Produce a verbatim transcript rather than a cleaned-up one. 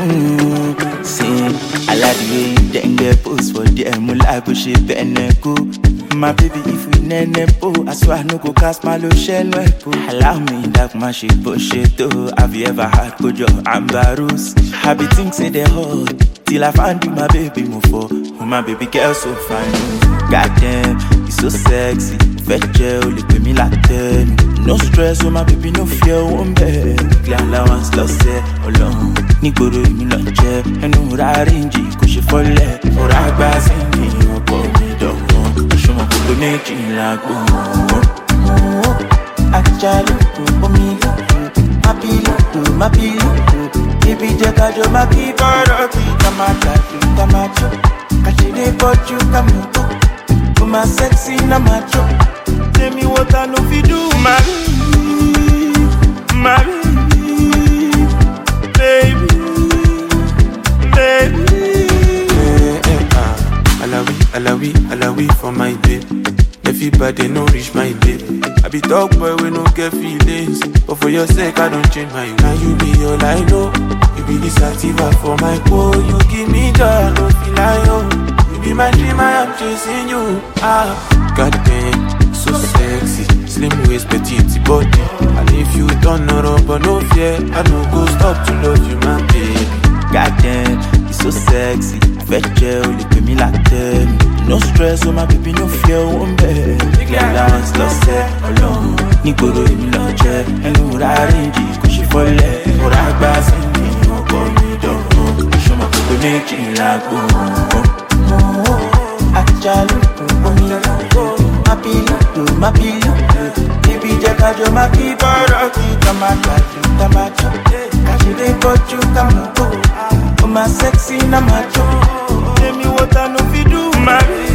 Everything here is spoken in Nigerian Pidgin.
Mm, sing, I like the way you then get post for the emula go shape go. My baby, if we nene po, I swear I no go cast my low shell po. Allow me that my shit bullshit too. Have you ever had Kojo Ambarus? Happy things say they hot till I find you, my baby, move for. Oh, my baby girl so fine. Goddamn, you so sexy. Fetch only pay me like ten. No stress, oh my baby, no fear, one bed. Clear allowance, lost it, alone. Nigoro, me lunch, and no rarinji, cause you fall it. Or I pass in me, or call me dog. Show my people making like oh, actually, oh me, my pillow, my pillow. Baby, just got your my keeper, come out, come out, catch it, but you come on. Oh, my sexy, na macho. Tell me what I know if you do, Marie, Marie, baby, baby. Eh, eh, ah. Alawi, alawi, alawi for my babe. Everybody no reach my babe. I be dog boy we no get feelings, but for your sake I don't change my way. Now you be all I know. You be the sativa for my boy. You give me joy, I don't feel like you. You be my dream, I am chasing you. Ah, goddamn, so sexy. Slim waist, petite body. And if you don't know, but no fear, I don't go stop to love you, my baby. Goddamn, you so sexy. Fetch only pay me like ten. No stress, oh my baby, no fear, one bed. Clear allowance, lost it, alone. Nigoro, me lunch, and no rarinji, cause she fall it. Or I pass in me, or call me dog. Show my people making like oh, actually, oh me, my pillow, my pillow. Baby, just got your my keeper, come out, come out, catch it, but you come on. Oh, my sexy, na macho. Tell me what I know if you do, Marie.